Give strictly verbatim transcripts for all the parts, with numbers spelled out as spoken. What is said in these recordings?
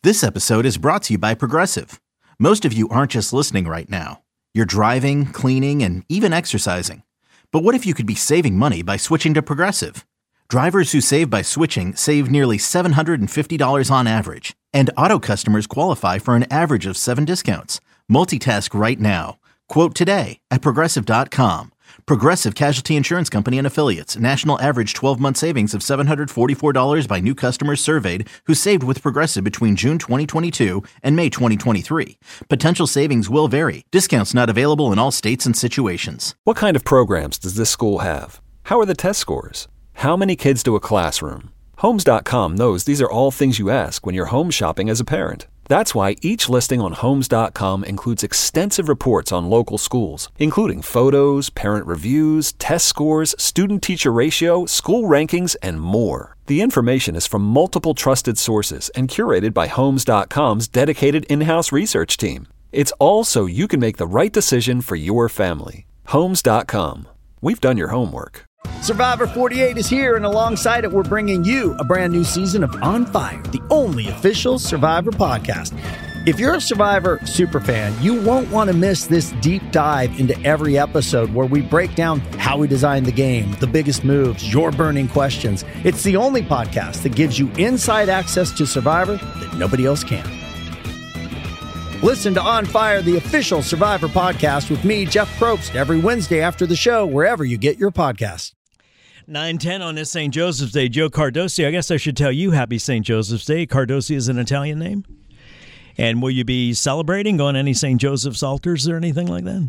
This episode is brought to you by Progressive. Most of you aren't just listening right now. You're driving, cleaning, and even exercising. But what if you could be saving money by switching to Progressive? Drivers who save by switching save nearly seven hundred fifty dollars on average. And auto customers qualify for an average of seven discounts. Multitask right now. Quote today at Progressive dot com. Progressive Casualty Insurance Company and Affiliates. National average twelve-month savings of seven hundred forty-four dollars by new customers surveyed who saved with Progressive between June twenty twenty-two and May twenty twenty-three. Potential savings will vary. Discounts not available in all states and situations. What kind of programs does this school have? How are the test scores? How many kids do a classroom? Homes dot com knows these are all things you ask when you're home shopping as a parent. That's why each listing on Homes dot com includes extensive reports on local schools, including photos, parent reviews, test scores, student-teacher ratio, school rankings, and more. The information is from multiple trusted sources and curated by Homes dot com's dedicated in-house research team. It's all so you can make the right decision for your family. Homes dot com. We've done your homework. Survivor forty-eight is here, and alongside it, we're bringing you a brand new season of On Fire, the only official Survivor podcast. If you're a Survivor superfan, you won't want to miss this deep dive into every episode where we break down how we designed the game, the biggest moves, your burning questions. It's the only podcast that gives you inside access to Survivor that nobody else can. Listen to On Fire, the official Survivor podcast with me, Jeff Probst, every Wednesday after the show, wherever you get your podcasts. nine ten on this Saint Joseph's Day. Joe Cardosi, I guess I should tell you happy Saint Joseph's Day. Cardosi is an Italian name. And will you be celebrating, going to any Saint Joseph's altars or anything like that?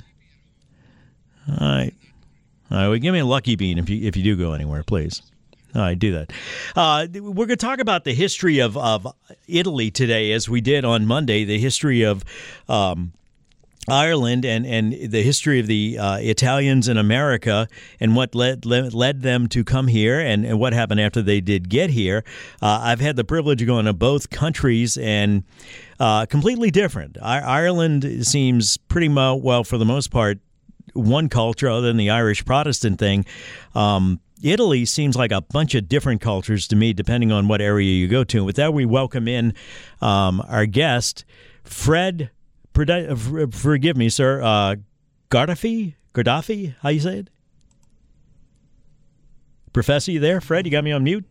All right. All right, well, give me a lucky bean if you if you do go anywhere, please. All right, do that. Uh, we're going to talk about the history of, of Italy today, as we did on Monday, the history of um, Ireland and, and the history of the uh, Italians in America and what led led, led them to come here and, and what happened after they did get here. Uh, I've had the privilege of going to both countries and uh, completely different. I- Ireland seems pretty mo- well, for the most part, one culture other than the Irish Protestant thing. Um Italy seems like a bunch of different cultures to me, depending on what area you go to. And with that, we welcome in um, our guest, Fred, forgive me, sir, uh, Gardafi? Gardafi? How you say it? Professor, you there? Fred, you got me on mute?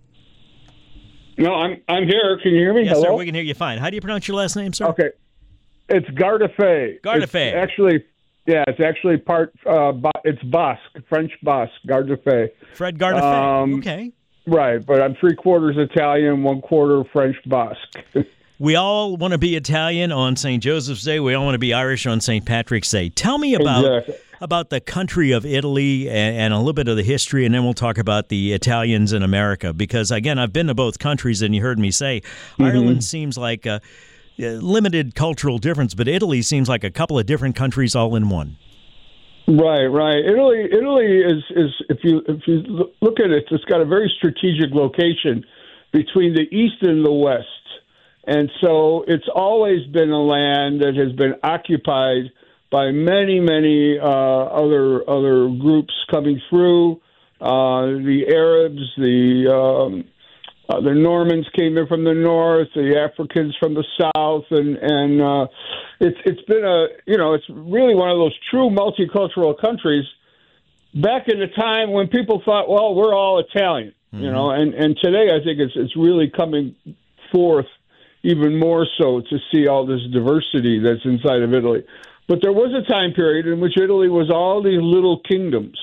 No, I'm I'm here. Can you hear me? Yes, Hello? sir, we can hear you fine. How do you pronounce your last name, sir? Okay. It's Gardafe. Gardafe. It's actually... Yeah, it's actually part, uh, it's Basque, French Basque, Gardafe. Fred Gardafe, um, okay. Right, but I'm three quarters Italian, one quarter French Basque. We all want to be Italian on Saint Joseph's Day. We all want to be Irish on Saint Patrick's Day. Tell me about exactly. about the country of Italy and, and a little bit of the history, and then we'll talk about the Italians in America. Because, again, I've been to both countries, and you heard me say mm-hmm. Ireland seems like a limited cultural difference, but Italy seems like a couple of different countries all in one. Right, right. Italy, Italy is, is if you if you look at it, it's got a very strategic location between the east and the west, and so it's always been a land that has been occupied by many, many uh, other other groups coming through. Uh, the Arabs, the um, Uh, the Normans came in from the north, the Africans from the south, and and uh, it's it's been a you know it's really one of those true multicultural countries. Back in the time when people thought, well, we're all Italian, mm-hmm. you know, and, and today I think it's it's really coming forth even more so to see all this diversity that's inside of Italy. But there was a time period in which Italy was all these little kingdoms,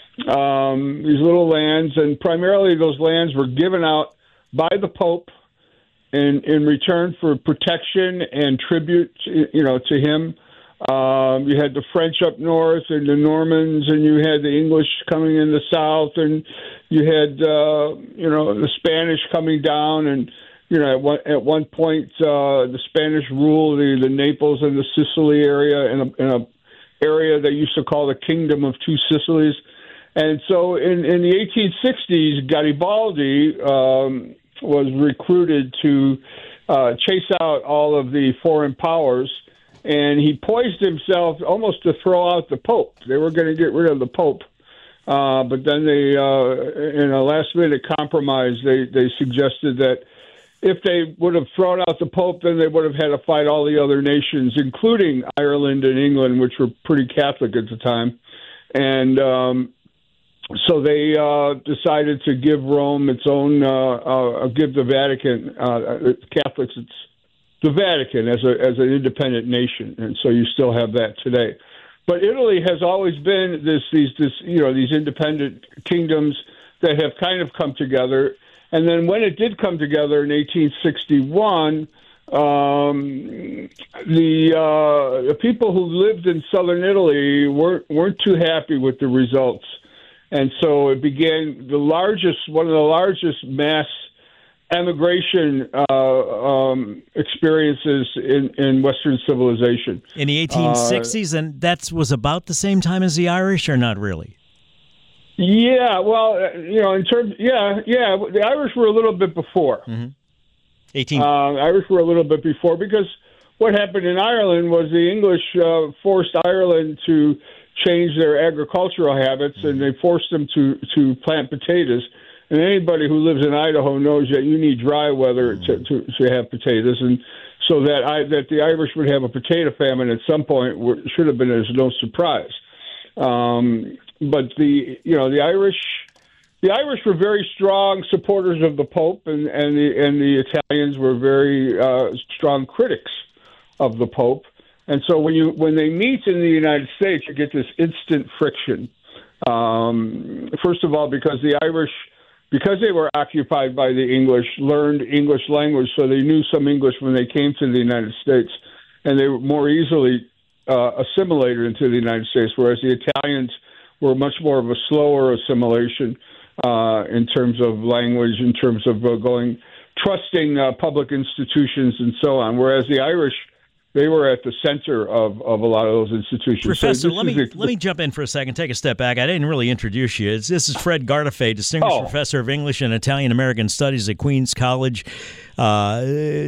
um, these little lands, and primarily those lands were given out by the Pope in in return for protection and tribute, you know, to him. Um, you had the French up north and the Normans, and you had the English coming in the south, and you had uh, you know the Spanish coming down, and you know at one at one point uh, the Spanish ruled the, the Naples and the Sicily area in a, in a area they used to call the Kingdom of Two Sicilies. And so in, in the eighteen sixties, Garibaldi um, was recruited to uh, chase out all of the foreign powers, and he poised himself almost to throw out the Pope. They were going to get rid of the Pope, uh, but then they, uh, in a last-minute compromise, they, they suggested that if they would have thrown out the Pope, then they would have had to fight all the other nations, including Ireland and England, which were pretty Catholic at the time. And um, so they uh, decided to give Rome its own, uh, uh, give the Vatican, uh, Catholics, it's the Vatican as a as an independent nation. And so you still have that today. But Italy has always been this, these, this, you know, these independent kingdoms that have kind of come together. And then when it did come together in eighteen sixty-one, um, the uh, the people who lived in southern Italy weren't weren't too happy with the results, and so it began the largest, one of the largest mass emigration uh, um, experiences in, in Western civilization in the eighteen sixties, uh, and that was about the same time as the Irish, or not really? Yeah, well, you know, in terms, yeah, yeah, the Irish were a little bit before. Mm-hmm. eighteen Uh, Irish were a little bit before, because what happened in Ireland was the English uh, forced Ireland to change their agricultural habits, mm-hmm. and they forced them to, to plant potatoes. And anybody who lives in Idaho knows that you need dry weather mm-hmm. to, to, to have potatoes, and so that I, that the Irish would have a potato famine at some point were, should have been as no surprise. Um, But the you know the Irish, the Irish were very strong supporters of the Pope, and, and the and the Italians were very uh, strong critics of the Pope. And so when you when they meet in the United States, you get this instant friction. Um, first of all, because the Irish, because they were occupied by the English, learned English language, so they knew some English when they came to the United States, and they were more easily uh, assimilated into the United States, whereas the Italians were much more of a slower assimilation uh, in terms of language, in terms of uh, going, trusting uh, public institutions and so on. Whereas the Irish, they were at the center of, of a lot of those institutions. Professor, so let me a, let me jump in for a second. Take a step back. I didn't really introduce you. It's, this is Fred Gardefei, Distinguished oh. Professor of English and Italian American Studies at Queens College. Uh,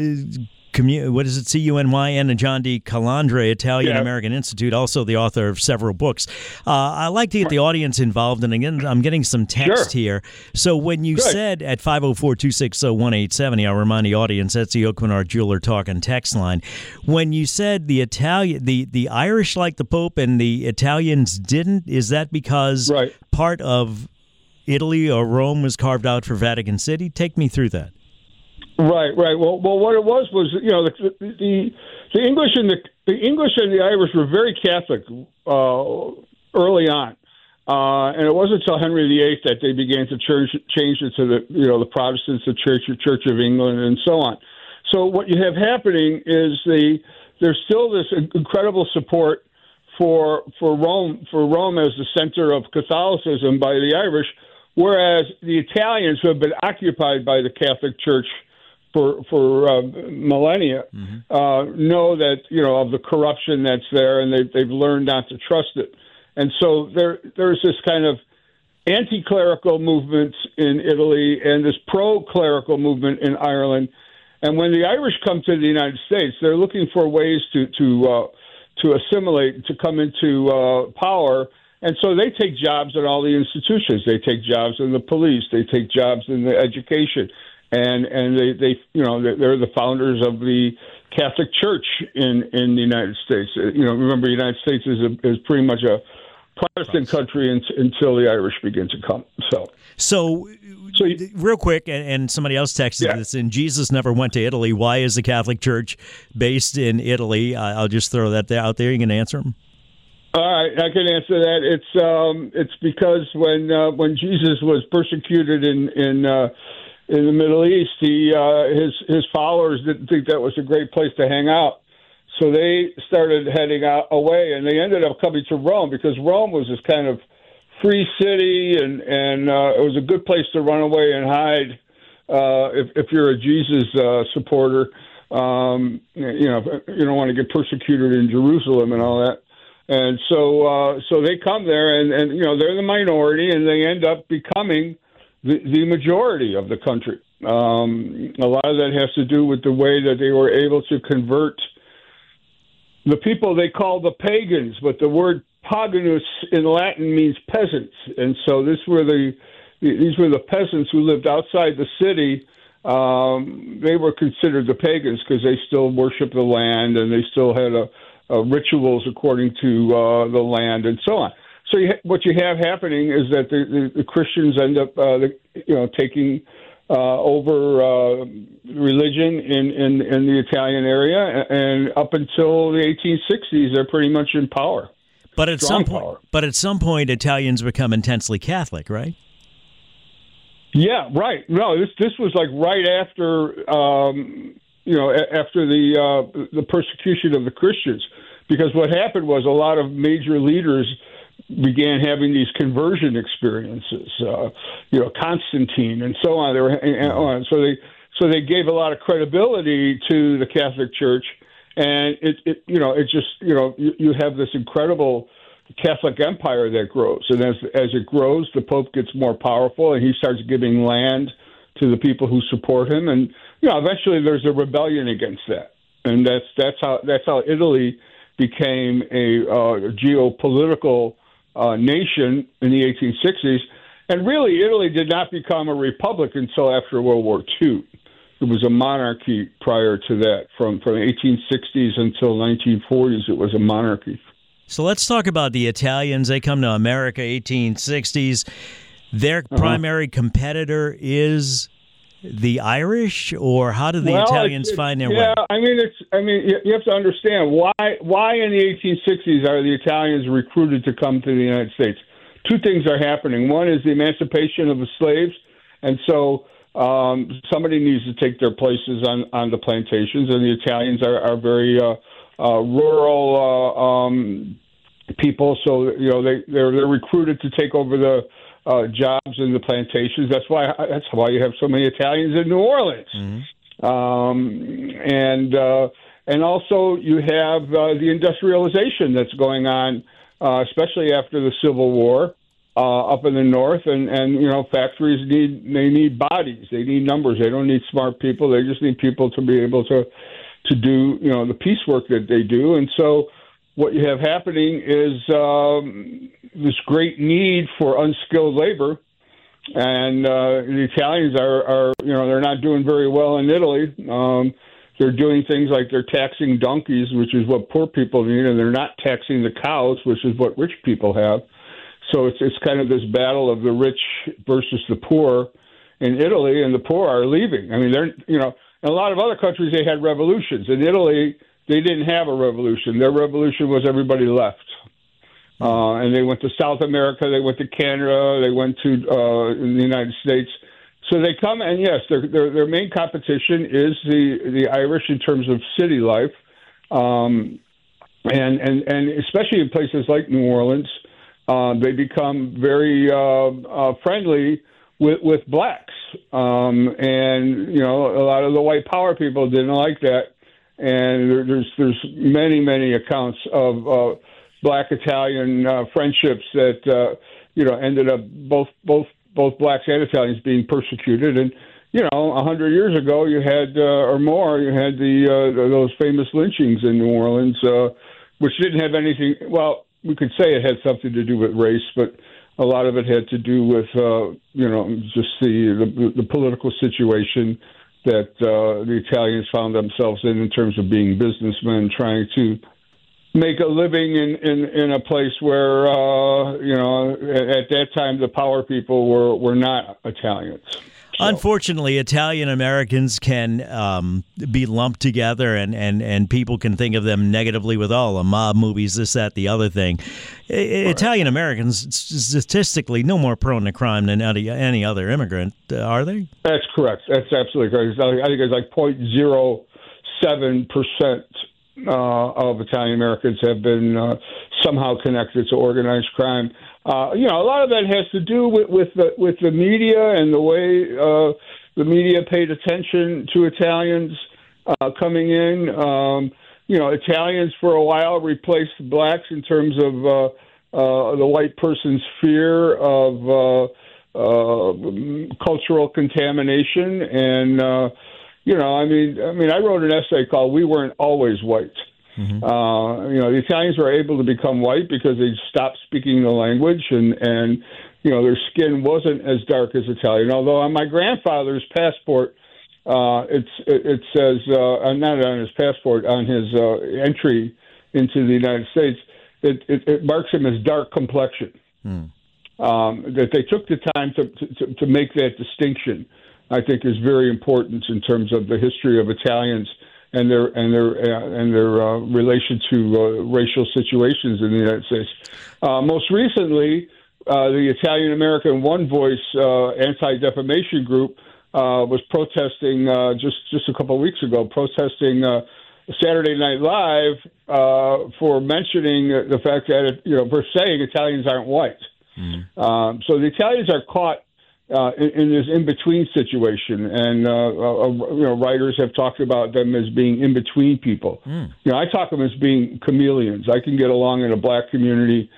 Commu- what is it? C U N Y N and John D. Calandre Italian yeah. American Institute, also the author of several books. Uh, I like to get the audience involved, and again, I'm getting some text sure. here. So when you Good. said at five oh four, two six oh, one eight seven oh, I'll remind the audience that's the Oakland Jeweler Talk and text line. When you said the Italian, the, the Irish like the Pope and the Italians didn't, is that because right. part of Italy or Rome was carved out for Vatican City? Take me through that. Right, right. Well, well, what it was was, you know, the the, the English and the the English and the Irish were very Catholic uh, early on, uh, and it wasn't until Henry the Eighth that they began to church, change it to the you know the Protestants, the Church Church of England, and so on. So what you have happening is the there's still this incredible support for for Rome for Rome as the center of Catholicism by the Irish, whereas the Italians, who have been occupied by the Catholic Church for for uh, millennia, mm-hmm. uh, know that you know of the corruption that's there, and they've they've learned not to trust it. And so there there's this kind of anti-clerical movement in Italy and this pro-clerical movement in Ireland. And when the Irish come to the United States, they're looking for ways to to uh, to assimilate, to come into uh, power. And so they take jobs in all the institutions. They take jobs in the police. They take jobs in the education. And and they, they you know they're the founders of the Catholic Church in, in the United States. You know, remember the United States is a, is pretty much a Protestant country until the Irish begin to come. So so, so real quick, and, and somebody else texted yeah. this in. Jesus never went to Italy. Why is the Catholic Church based in Italy? Uh, I'll just throw that out there. You can answer them. All right, I can answer that. It's um, it's because when uh, when Jesus was persecuted in in uh, in the Middle East, he uh, his his followers didn't think that was a great place to hang out, so they started heading out away, and they ended up coming to Rome because Rome was this kind of free city, and and uh, it was a good place to run away and hide uh, if if you're a Jesus uh, supporter. Um, you know, you don't want to get persecuted in Jerusalem and all that. And so, uh, so they come there, and, and you know they're the minority, and they end up becoming the, the majority of the country. Um, a lot of that has to do with the way that they were able to convert the people they call the pagans, but the word paganus in Latin means peasants, and so this were the these were the peasants who lived outside the city, um, they were considered the pagans because they still worshiped the land and they still had a, a rituals according to uh, the land and so on. So you ha- what you have happening is that the, the, the Christians end up, uh, the, you know, taking uh, over uh, religion in, in, in the Italian area, and up until the eighteen sixties, they're pretty much in power. But at Strong some point, power. but at some point, Italians become intensely Catholic, right? Yeah, right. No, this this was like right after, um, you know, a- after the uh, the persecution of the Christians, because what happened was a lot of major leaders began having these conversion experiences, uh, you know, Constantine and so on. They were, and on. So they so they gave a lot of credibility to the Catholic Church, and it, it you know, it just, you know, you, you have this incredible Catholic empire that grows, and as as it grows, the Pope gets more powerful, and he starts giving land to the people who support him, and you know, eventually there's a rebellion against that, and that's that's how that's how Italy became a uh, geopolitical Uh, nation in the eighteen sixties, and really Italy did not become a republic until after World War Two. It was a monarchy prior to that. From from eighteen sixties until nineteen forties, it was a monarchy. So let's talk about the Italians. They come to America eighteen sixties. Their uh-huh. primary competitor is the Irish, or how do the well, Italians it's, find their yeah, way? I mean, it's. I mean, you have to understand why. Why in the eighteen sixties are the Italians recruited to come to the United States? Two things are happening. One is the emancipation of the slaves, and so um, somebody needs to take their places on, on the plantations. And the Italians are, are very uh, uh, rural uh, um, people, so you know they they're, they're recruited to take over the Uh, jobs in the plantations. That's why that's why you have so many Italians in New Orleans, mm-hmm. um, and uh, and also you have uh, the industrialization that's going on, uh, especially after the Civil War uh, up in the north. And, and you know, factories need they need bodies, they need numbers. They don't need smart people. They just need people to be able to to do you know the piecework that they do. And so what you have happening is um, this great need for unskilled labor, and uh, the Italians are, are, you know, they're not doing very well in Italy. Um, they're doing things like they're taxing donkeys, which is what poor people need, and they're not taxing the cows, which is what rich people have. So it's it's kind of this battle of the rich versus the poor in Italy, and the poor are leaving. I mean, they're, you know, in a lot of other countries they had revolutions. In Italy, they didn't have a revolution. Their revolution was everybody left. Uh, and they went to South America, they went to Canada, they went to uh, in the United States. So they come, and yes, their their, their main competition is the, the Irish in terms of city life, um, and, and, and especially in places like New Orleans, uh, they become very uh, uh, friendly with, with blacks. Um, and, you know, a lot of the white power people didn't like that. And there, there's there's many many accounts of uh, black Italian uh, friendships that uh, you know ended up both both both blacks and Italians being persecuted. And you know, a hundred years ago, you had uh, or more, you had the uh, those famous lynchings in New Orleans, uh, which didn't have anything. Well, we could say it had something to do with race, but a lot of it had to do with uh, you know just the, the the political situation that uh, the Italians found themselves in, in terms of being businessmen, trying to make a living in, in, in a place where, uh, you know, at, at that time the power people were, were not Italians. So. Unfortunately, Italian Americans can um, be lumped together, and, and, and people can think of them negatively with all the mob movies, this, that, the other thing. Right. Italian Americans, statistically, no more prone to crime than any, any other immigrant, uh, are they? That's correct. That's absolutely correct. I think it's like zero point zero seven percent uh, of Italian Americans have been uh, somehow connected to organized crime. Uh, you know, a lot of that has to do with, with the with the media and the way uh, the media paid attention to Italians uh, coming in. Um, you know, Italians for a while replaced blacks in terms of uh, uh, the white person's fear of uh, uh, cultural contamination. And uh, you know, I mean, I mean, I wrote an essay called "We Weren't Always White." Mm-hmm. Uh, you know, the Italians were able to become white because they stopped speaking the language, and, and you know, their skin wasn't as dark as Italian. Although on my grandfather's passport, uh, it's it, it says uh, not on his passport, on his uh, entry into the United States, it, it, it marks him as dark complexion. Hmm. Um, that they took the time to, to to make that distinction, I think, is very important in terms of the history of Italians and their and their uh, and their uh, relation to uh, racial situations in the United States. Uh, most recently, uh, the Italian American One Voice uh, anti-defamation group uh, was protesting uh, just just a couple of weeks ago, protesting uh, Saturday Night Live uh, for mentioning the fact that, you know, for saying Italians aren't white. Mm. Um, so the Italians are caught uh, in, in this in-between situation, and uh, uh, you know, writers have talked about them as being in-between people. Mm. You know, I talk them as being chameleons. I can get along in a black community,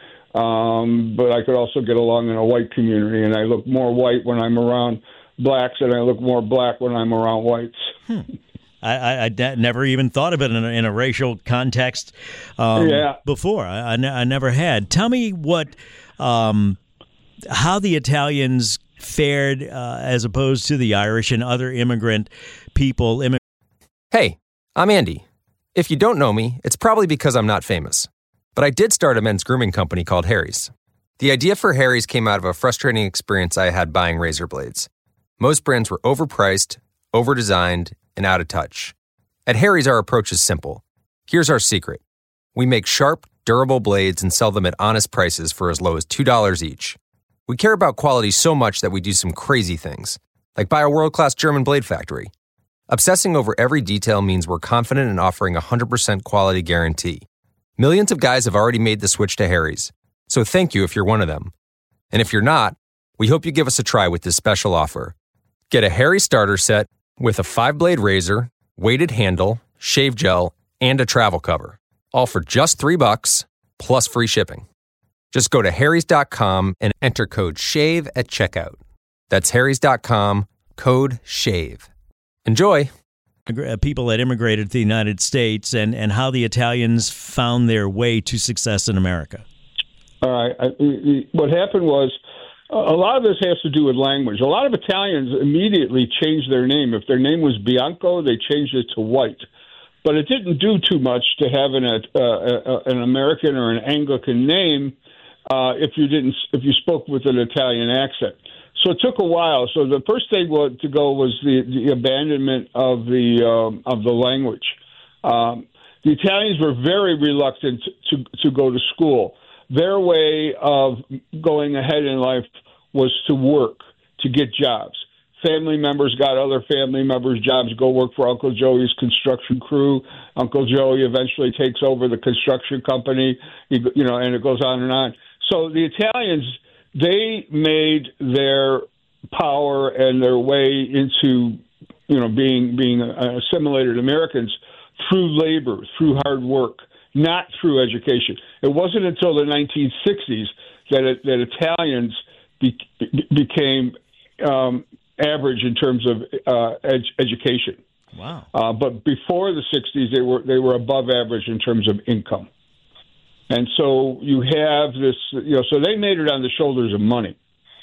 um, but I could also get along in a white community, and I look more white when I'm around blacks, and I look more black when I'm around whites. Hmm. I, I, I d- never even thought of it in a, in a racial context um, yeah. before. I, I, ne- I never had. Tell me what, um, how the Italians fared uh, as opposed to the Irish and other immigrant people. Immig- hey, I'm Andy. If you don't know me, it's probably because I'm not famous. But I did start a men's grooming company called Harry's. The idea for Harry's came out of a frustrating experience I had buying razor blades. Most brands were overpriced, overdesigned, and out of touch. At Harry's, our approach is simple. Here's our secret. We make sharp, durable blades and sell them at honest prices for as low as two dollars each. We care about quality so much that we do some crazy things, like buy a world-class German blade factory. Obsessing over every detail means we're confident in offering a one hundred percent quality guarantee. Millions of guys have already made the switch to Harry's, so thank you if you're one of them. And if you're not, we hope you give us a try with this special offer. Get a Harry's starter set with a five-blade razor, weighted handle, shave gel, and a travel cover, all for just three bucks plus free shipping. Just go to harrys dot com and enter code SHAVE at checkout. That's harrys dot com, code SHAVE. Enjoy. People that immigrated to the United States and, and how the Italians found their way to success in America. All right. I, what happened was, a lot of this has to do with language. A lot of Italians immediately changed their name. If their name was Bianco, they changed it to white. But it didn't do too much to have an, uh, uh, an American or an Anglican name uh, if you didn't if you spoke with an Italian accent. So it took a while. So the first thing to go was the, the abandonment of the um, of the language. Um, the Italians were very reluctant to to go to school. Their way of going ahead in life was to work, to get jobs. Family members got other family members' jobs, go work for Uncle Joey's construction crew. Uncle Joey eventually takes over the construction company, you know, and it goes on and on. So the Italians, they made their power and their way into, you know, being being assimilated Americans through labor, through hard work, not through education. It wasn't until the nineteen sixties that it, that Italians be, became um, average in terms of uh, ed- education. Wow! Uh, but before the sixties, they were they were above average in terms of income. And so you have this, you know, so they made it on the shoulders of money,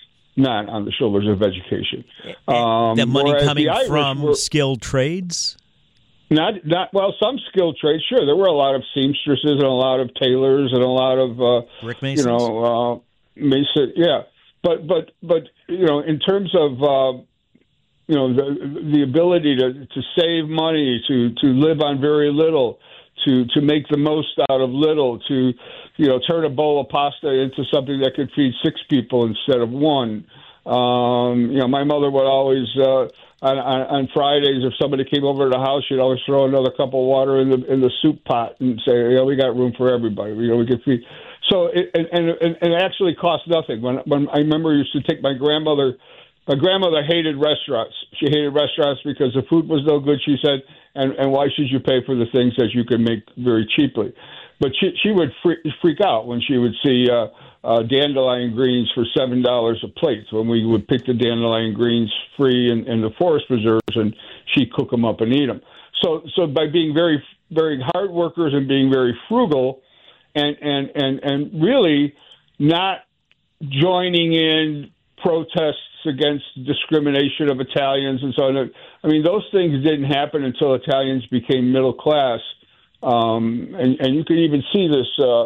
not on the shoulders of education. Um, that money coming from were, skilled trades? Not, not well. Some skilled trades, sure. There were a lot of seamstresses and a lot of tailors and a lot of uh, brick masons. You know, uh, mason. Yeah, but but but you know, in terms of uh, you know the the ability to, to save money, to to live on very little, to to make the most out of little, to you know turn a bowl of pasta into something that could feed six people instead of one. Um, you know, my mother would always. Uh, On, on, on Fridays, if somebody came over to the house, she'd always throw another cup of water in the in the soup pot and say, "Yeah, we got room for everybody. You know, we could feed." So, it, and, and and it actually cost nothing. When when I remember, I used to take my grandmother. My grandmother hated restaurants. She hated restaurants because the food was no good. She said, "And and why should you pay for the things that you can make very cheaply?" But she she would freak, freak out when she would see. Uh, Uh, dandelion greens for seven dollars a plate. When we would pick the dandelion greens free in, in the forest preserves, and she'd cook them up and eat them. So, so by being very, very hard workers and being very frugal, and and and and really not joining in protests against discrimination of Italians and so on. I mean, those things didn't happen until Italians became middle class. Um, and, and you can even see this uh,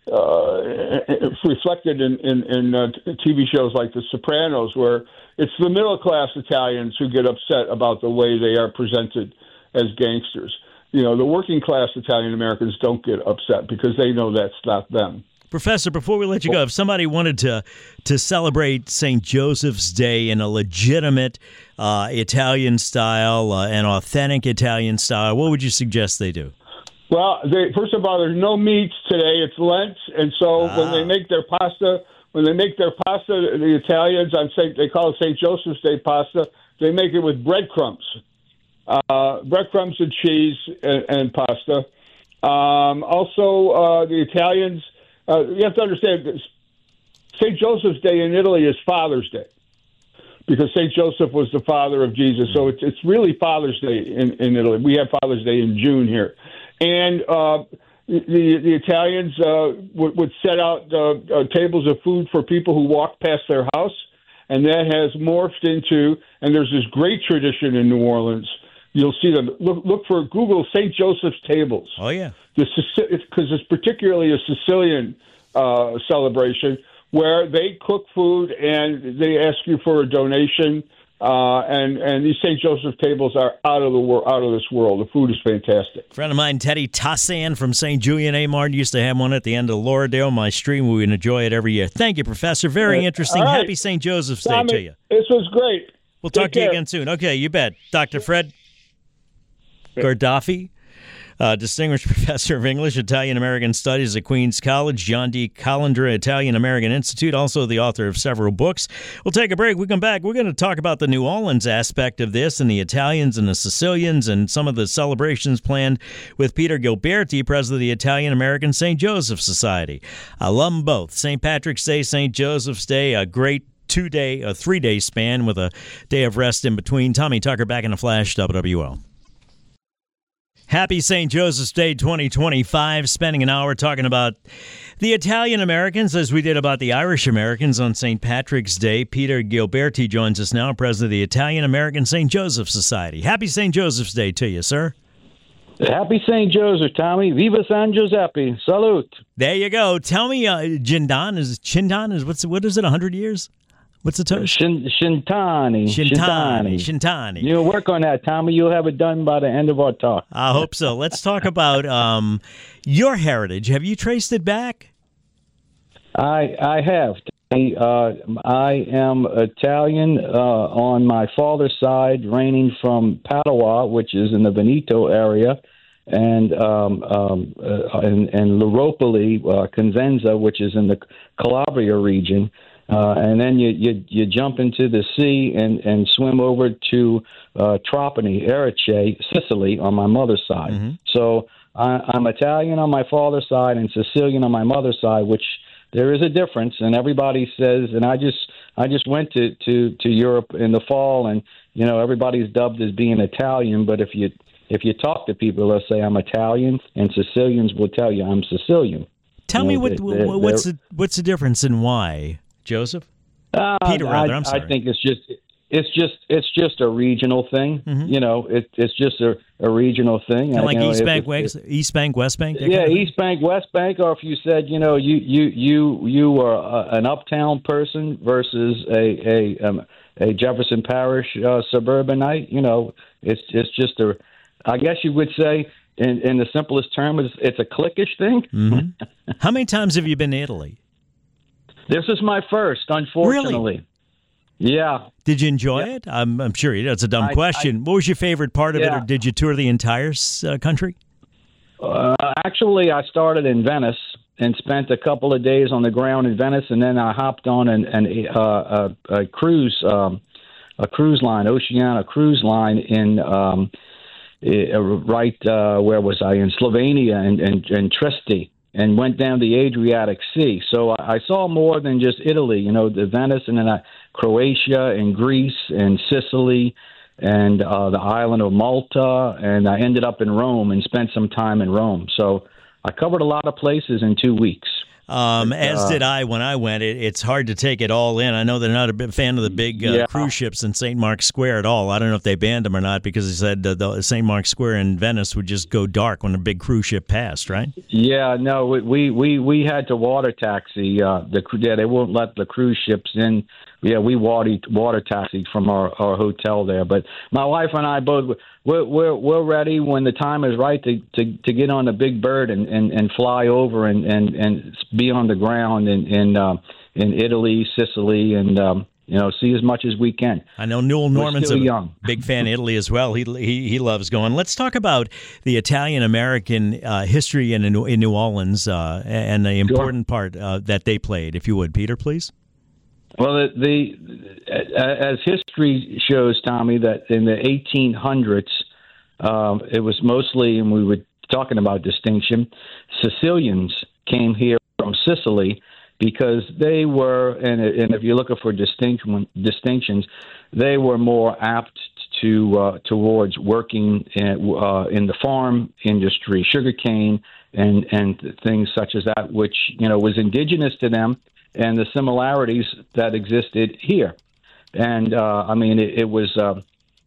uh, reflected in, in, in uh, T V shows like The Sopranos, where it's the middle class Italians who get upset about the way they are presented as gangsters. You know, the working class Italian Americans don't get upset because they know that's not them. Professor, before we let you go, if somebody wanted to to celebrate Saint Joseph's Day in a legitimate uh, Italian style, uh, an authentic Italian style, what would you suggest they do? Well, they, first of all, there's no meats today. It's Lent, and so ah. when they make their pasta, when they make their pasta, the Italians on Saint they call it Saint Joseph's Day pasta. They make it with breadcrumbs, uh, breadcrumbs and cheese and, and pasta. Um, also, uh, the Italians. Uh, you have to understand, Saint Joseph's Day in Italy is Father's Day because Saint Joseph was the father of Jesus. So it's it's really Father's Day in, in Italy. We have Father's Day in June here. And uh, the the Italians uh, would, would set out uh, uh, tables of food for people who walk past their house, and that has morphed into, and there's this great tradition in New Orleans. You'll see them. Look, look for Google Saint Joseph's tables. Oh, yeah. Because it's, it's particularly a Sicilian uh, celebration where they cook food and they ask you for a donation. Uh, and, and these Saint Joseph tables are out of the wor- out of this world. The food is fantastic. A friend of mine, Teddy Tassan from Saint Julian A. Martin, used to have one at the end of Lauredale, my stream. We would enjoy it every year. Thank you, Professor. Very uh, interesting. Right. Happy Saint Joseph's Tommy, Day to you. This was great. We'll Take talk to care. you again soon. Okay, you bet. Doctor Fred Gardafi, uh, Distinguished Professor of English, Italian-American Studies at Queens College, John D. Collindra Italian-American Institute, also the author of several books. We'll take a break. We come back. We're going to talk about the New Orleans aspect of this and the Italians and the Sicilians and some of the celebrations planned with Peter Gilberti, president of the Italian-American Saint Joseph Society. I love them both. Saint Patrick's Day, Saint Joseph's Day, a great two-day, a three-day span with a day of rest in between. Tommy Tucker back in a flash, W W L. Happy Saint Joseph's Day twenty twenty-five, spending an hour talking about the Italian Americans as we did about the Irish Americans on Saint Patrick's Day. Peter Gilberti joins us now, president of the Italian American Saint Joseph Society. Happy Saint Joseph's Day to you, sir. Happy Saint Joseph, Tommy. Viva San Giuseppe. Salute. There you go. Tell me, uh, Jindan, is Chindan, is what's what is it, one hundred years? What's the toast? Shin, Shintani. Shintani. Shintani. You'll work on that, Tommy. You'll have it done by the end of our talk. I hope so. Let's talk about um, your heritage. Have you traced it back? I I have. Uh, I am Italian uh, on my father's side, reigning from Padua, which is in the Veneto area, and um, um, uh, and, and Laropoli, uh, Consenza, which is in the Calabria region. Uh, and then you, you you jump into the sea and, and swim over to uh, Trapani, Erice, Sicily, on my mother's side. Mm-hmm. So I, I'm Italian on my father's side and Sicilian on my mother's side, which there is a difference. And everybody says, and I just I just went to, to, to Europe in the fall, and you know everybody's dubbed as being Italian. But if you if you talk to people, they'll say I'm Italian, and Sicilians will tell you I'm Sicilian. Tell you me know, what they, what's the what's the difference and why? Joseph? Uh, Peter, rather. I, I'm sorry. I think it's just it's just it's just a regional thing. Mm-hmm. You know, it, it's just a, a regional thing. Kind of like you know, East it, Bank, it, West, it, East Bank, West Bank. Yeah, kind of East Bank, West Bank. Or if you said, you know, you you you you are a, an uptown person versus a a um, a Jefferson Parish uh, suburbanite. You know, it's it's just a. I guess you would say, in, in the simplest term, it's, it's a cliquish thing. Mm-hmm. How many times have you been to Italy? This is my first, unfortunately. Really? Yeah. Did you enjoy yeah. it? I'm, I'm sure you did. It's a dumb I, question. I, what was your favorite part of yeah. it, or did you tour the entire uh, country? Uh, actually, I started in Venice and spent a couple of days on the ground in Venice, and then I hopped on an, an, uh, a, a cruise, um, a cruise line, Oceania cruise line in um, uh, right uh, where was I in Slovenia and and, and Trieste. And went down the Adriatic Sea. So I saw more than just Italy, you know, the Venice, and then I, Croatia and Greece and Sicily and uh, the island of Malta. And I ended up in Rome and spent some time in Rome. So I covered a lot of places in two weeks. Um, but, as uh, did I when I went. It, it's hard to take it all in. I know they're not a big fan of the big uh, Yeah. cruise ships in Saint Mark's Square at all. I don't know if they banned them or not because they said uh, the Saint Mark's Square in Venice would just go dark when a big cruise ship passed, right? Yeah, no, we we we, we had to water taxi. Uh, the yeah, they won't let the cruise ships in. Yeah, we water water taxied from our, our hotel there. But my wife and I both we're we're, we're ready when the time is right to, to, to get on the big bird and, and, and fly over and, and, and be on the ground in in, uh, in Italy, Sicily, and um, you know, see as much as we can. I know Newell Norman's still a young. big fan of Italy as well. He he, he loves going. Let's talk about the Italian-American uh, history in, in New Orleans uh, and the important sure. part uh, that they played, if you would. Peter, please. Well, the, the as history shows, Tommy, that in the eighteen hundreds, um, it was mostly, and we were talking about distinction, Sicilians came here from Sicily because they were, and, and if you're looking for distinction, distinctions, they were more apt to uh, towards working in, uh, in the farm industry, sugarcane, and and things such as that, which you know was indigenous to them. And the similarities that existed here. And, uh, I mean, it, it was, uh,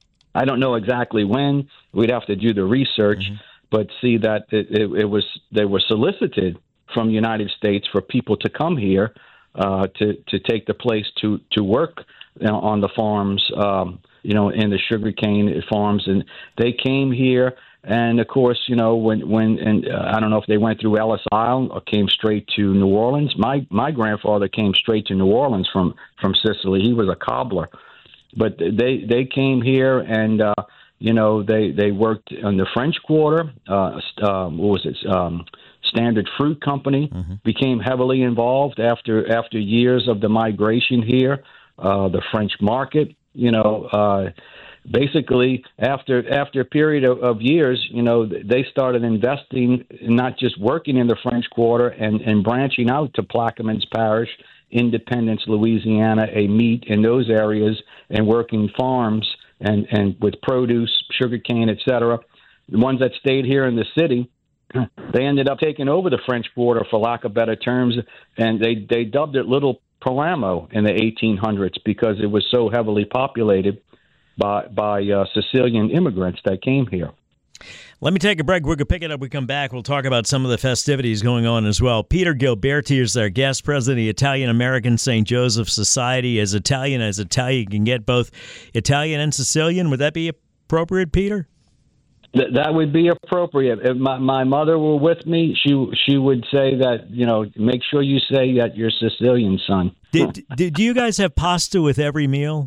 I don't know exactly when. We'd have to do the research, mm-hmm. but see that it, it, it was, they were solicited from the United States for people to come here uh, to, to take the place to, to work you know, on the farms, um, you know, in the sugarcane farms. And they came here. And of course, you know, when when and uh, I don't know if they went through Ellis Isle or came straight to New Orleans. My my grandfather came straight to New Orleans from, from Sicily. He was a cobbler, but they they came here and uh, you know they, they worked in the French Quarter. Uh, um, what was it? Um, Standard Fruit Company mm-hmm. became heavily involved after after years of the migration here. Uh, the French Market, you know. Uh, Basically, after after a period of, of years, you know, they started investing, not just working in the French Quarter and, and branching out to Plaquemines Parish, Independence, Louisiana, a meat in those areas, and working farms and, and with produce, sugarcane, et cetera. The ones that stayed here in the city, they ended up taking over the French Quarter, for lack of better terms, and they, they dubbed it Little Palermo in the eighteen hundreds because it was so heavily populated by by uh, Sicilian immigrants that came here. Let me take a break. We're going to pick it up. We come back. We'll talk about some of the festivities going on as well. Peter Gilberti is our guest, president of the Italian-American Saint Joseph Society. As Italian as Italian can get, both Italian and Sicilian. Would that be appropriate, Peter? Th- that would be appropriate. If my, my mother were with me, she she would say that, you know, make sure you say that you're Sicilian, son. Did, did, do you guys have pasta with every meal?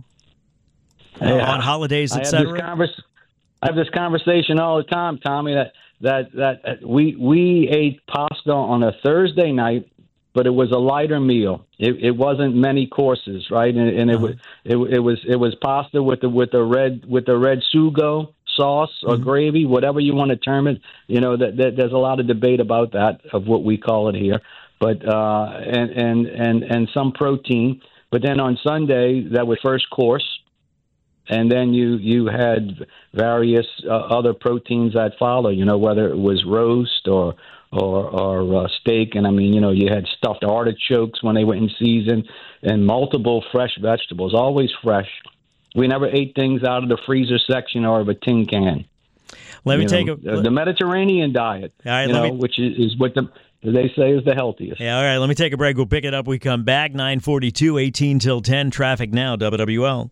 Uh, yeah. On holidays, et I cetera? have, convers- I have this conversation all the time, Tommy, that, that, that we we ate pasta on a Thursday night, but it was a lighter meal. It, it wasn't many courses, right? And, and it, uh-huh. was, it, it was it was pasta with the with the red with the red sugo sauce or mm-hmm. gravy, whatever you want to term it. You know, that, that there's a lot of debate about that, of what we call it here. But uh, and, and and and some protein. But then on Sunday, that was first course. And then you, you had various uh, other proteins that follow, you know, whether it was roast or or, or uh, steak. And, I mean, you know, you had stuffed artichokes when they were in season and multiple fresh vegetables, always fresh. We never ate things out of the freezer section or of a tin can. Let me you take know, a... The Mediterranean diet, all right, you let know, me... which is, is what the... they say is the healthiest. Yeah, all right, let me take a break. We'll pick it up. We come back, nine forty-two, eighteen till ten. Traffic now, W W L.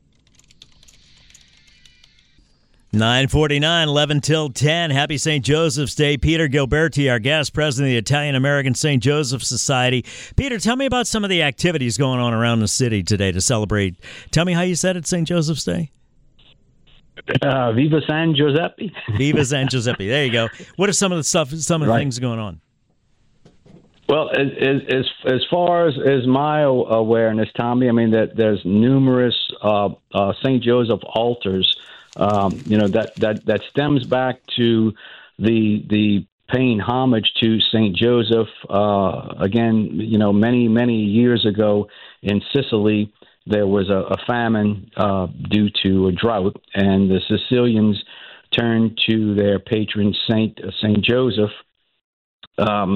nine forty-nine, eleven till ten. Happy Saint Joseph's Day. Peter Gilberti, our guest, president of the Italian-American Saint Joseph Society. Peter, tell me about some of the activities going on around the city today to celebrate. Tell me how you said it, Saint Joseph's Day. Uh, Viva San Giuseppe. Viva San Giuseppe. There you go. What are some of the stuff, some of the right. things going on? Well, as as as far as, as my awareness, Tommy, I mean that there's numerous uh, uh, Saint Joseph altars. Um, you know, that, that, that stems back to the the paying homage to Saint Joseph. Uh, again, you know, many, many years ago in Sicily, there was a, a famine uh, due to a drought, and the Sicilians turned to their patron Saint Saint Joseph. Um,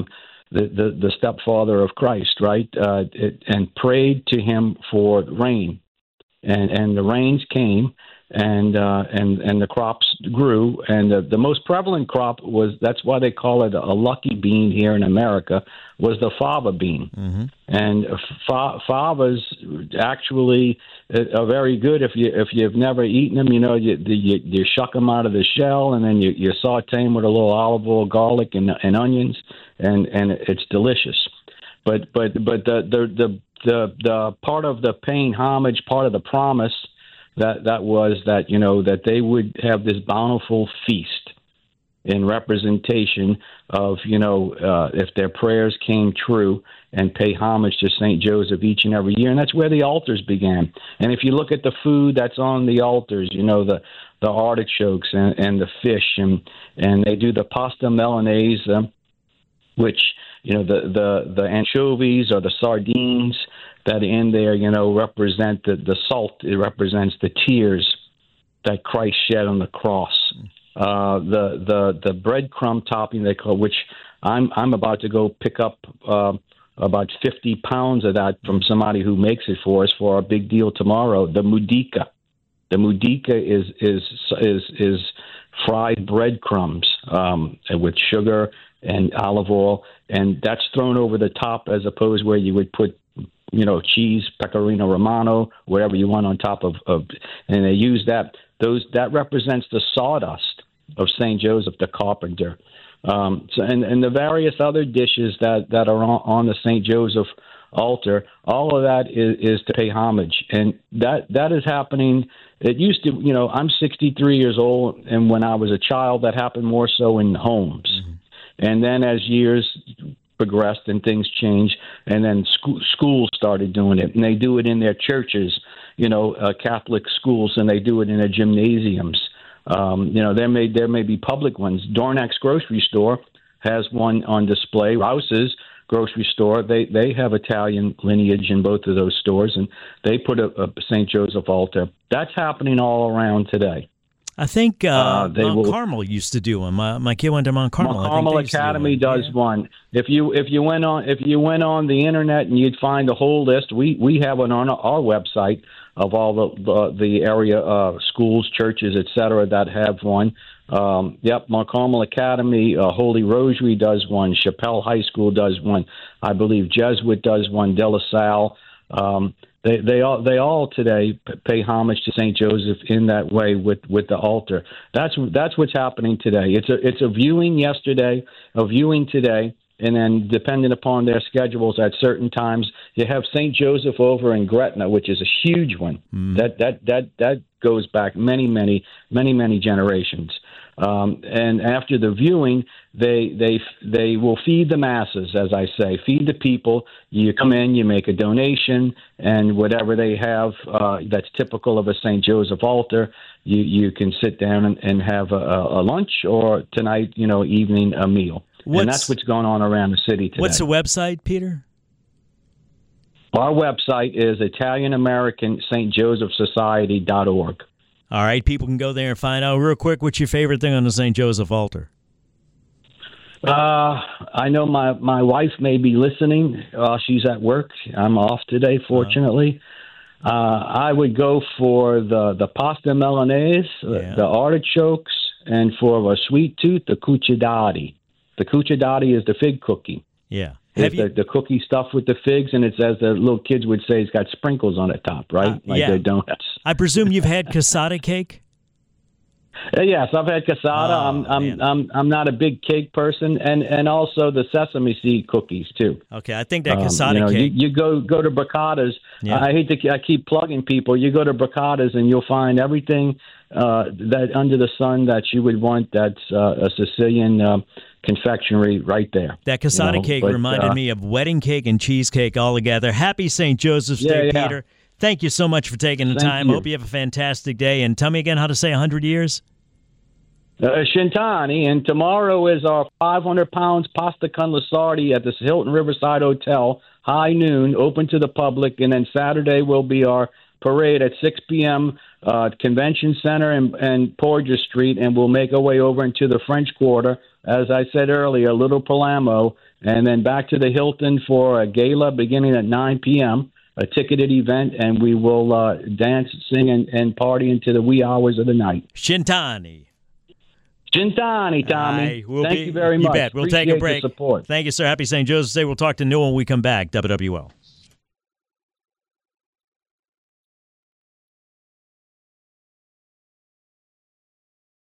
the, the, the stepfather of Christ, right? Uh, it, and prayed to him for rain. And, and the rains came, and uh, and and the crops grew. And the, the most prevalent crop was, that's why they call it a lucky bean here in America, was the fava bean. Mm-hmm. And fa- favas actually are very good if you if you've never eaten them. You know, you you, you shuck them out of the shell, and then you, you saute them with a little olive oil, garlic, and, and onions, and, and it's delicious. But but but the the the the, the part of the paying homage, part of the promise that that was that, you know, that they would have this bountiful feast in representation of, you know, uh, if their prayers came true, and pay homage to Saint Joseph each and every year. And that's where the altars began. And if you look at the food that's on the altars, you know, the, the artichokes and, and the fish, and, and they do the pasta Milanese, uh, which, you know, the, the, the anchovies or the sardines that in there, you know, represent the, the salt. It represents the tears that Christ shed on the cross. Uh, the the the breadcrumb topping they call, which I'm I'm about to go pick up uh, about fifty pounds of that from somebody who makes it for us for our big deal tomorrow. The mudika, the mudika is is is is fried breadcrumbs um, with sugar and olive oil, and that's thrown over the top as opposed where you would put, you know, cheese, pecorino romano, whatever you want on top of, of and they use that. Those that represents the sawdust of Saint Joseph the carpenter. Um, so, and, and the various other dishes that, that are on, on the Saint Joseph altar, all of that is, is to pay homage. And that that is happening. It used to, you know, I'm sixty-three years old, and when I was a child, that happened more so in homes. Mm-hmm. And then as years progressed and things changed, and then school, schools started doing it, and they do it in their churches, you know, uh, Catholic schools, and they do it in their gymnasiums. Um, you know, there may there may be public ones. Dornack's grocery store has one on display. Rouse's grocery store, they they have Italian lineage in both of those stores, and they put a, a Saint Joseph altar. That's happening all around today. I think uh, uh, Mount will, Carmel used to do one. My, my kid went to Mount Carmel. Mount Carmel Academy do does yeah. one. If you if you went on if you went on the internet and you'd find the whole list, we we have one on our website of all the the, the area uh, schools, churches, et cetera, that have one. Um, yep, Mount Carmel Academy, uh, Holy Rosary does one. Chappelle High School does one. I believe Jesuit does one. De La Salle. Um, They they all they all today pay homage to Saint Joseph in that way with, with the altar. That's that's what's happening today. It's a it's a viewing yesterday, a viewing today, and then depending upon their schedules at certain times, you have Saint Joseph over in Gretna, which is a huge one. Mm. That that that that goes back many many many many generations. Um, and after the viewing, they they they will feed the masses, as I say, feed the people. You come in, you make a donation, and whatever they have uh, that's typical of a Saint Joseph altar, you, you can sit down and, and have a, a lunch, or tonight, you know, evening, a meal. What's, and that's what's going on around the city today. What's the website, Peter? Our website is Italian American Saint Joseph Society dot org. All right, people can go there and find out real quick what's your favorite thing on the Saint Joseph altar. Uh, I know my, my wife may be listening. Uh, she's at work. I'm off today, fortunately. Uh, I would go for the, the pasta Milanese, yeah. the artichokes, and for a sweet tooth, the cucciadati. The cucciadati is the fig cookie. Yeah. It's the, the cookie stuffed with the figs, and it's, as the little kids would say, it's got sprinkles on the top, right? Uh, like yeah. the donuts. I presume you've had cassata cake? Uh, yes, I've had cassata. Oh, I'm I'm man. I'm I'm not a big cake person, and, and also the sesame seed cookies too. Okay, I think that cassata um, you know, cake. You, you go go to Bricata's. Yeah. I hate to I keep plugging people. You go to Bricata's and you'll find everything uh, that under the sun that you would want. That's uh, a Sicilian uh, confectionery right there. That cassata you know? cake but, reminded uh, me of wedding cake and cheesecake all together. Happy Saint Joseph's yeah, Day, yeah. Peter. Thank you so much for taking the Thank time. you. Hope you have a fantastic day. And tell me again how to say one hundred years. Uh, Shintani, and tomorrow is our five hundred pounds pasta con lasardi at the Hilton Riverside Hotel, high noon, open to the public, and then Saturday will be our parade at six p.m. Uh, Convention Center and, and Porter Street, and we'll make our way over into the French Quarter as I said earlier, Little Palamo, and then back to the Hilton for a gala beginning at nine p.m., a ticketed event, and we will uh, dance, sing, and, and party into the wee hours of the night. Shintani. Shintani, Tommy. Aye, we'll Thank be, you very you much. Bet. We'll Appreciate take a break. The support. Thank you, sir. Happy Saint Joseph's Day. We'll talk to Newell when we come back. W W L.